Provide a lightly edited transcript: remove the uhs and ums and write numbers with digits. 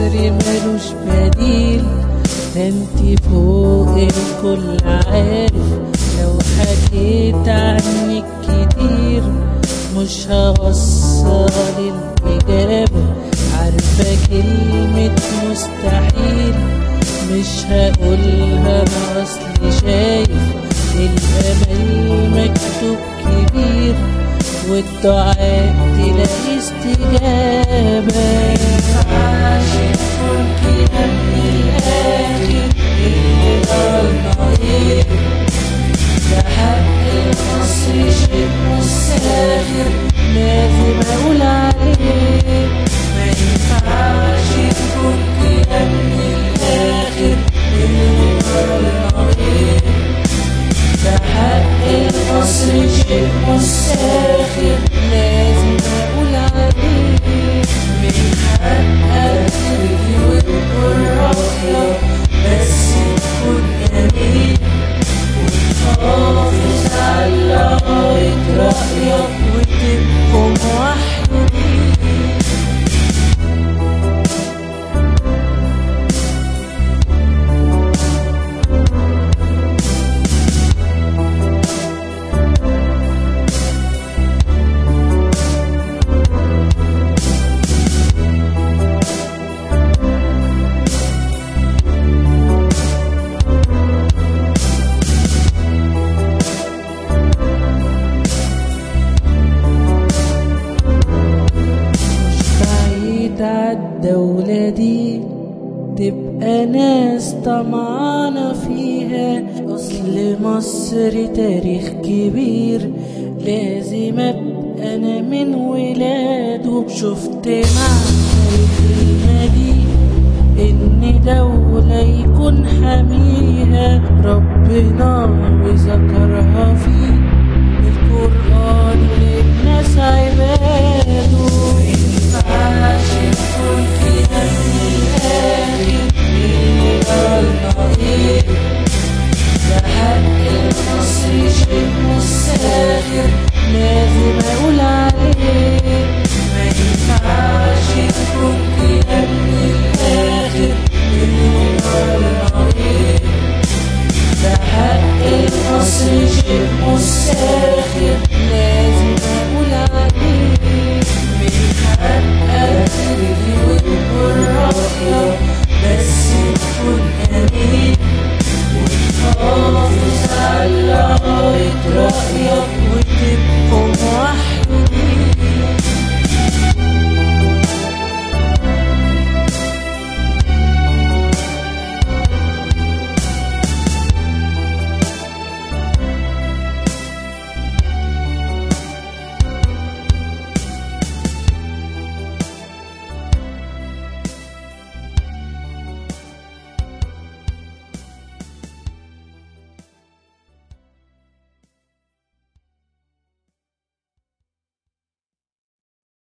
مصر ملوش بديل، ده انتي فوق الكل عارف، لو حكيت عنك كتير مش هوصل الإجابة. عارفة كلمة مستحيل مش هقولها، أنا أصلي شايف الأمل مكتوب كبير، والدعاء تلاقي استجابة. مينفعش تكون كده من الآخر، اللي ضلنا إيه؟ ده حق المصري شيء مش ساخر، لازم أقول عليه. مينفعش تكون كده من الآخر، اللي ضلنا إيه؟ ده حق المصري شيء مش ساخر، لازم أقول عليه. من حقك تيجي وتقول رأيك، بس تكون جميل وتحافظ على غاية رأيك وتبقوا موحدين. الدولة دي تبقى ناس طمعانة فيها، أصل مصر تاريخ كبير، لازم أبقى أنا من ولاده. شفت معنى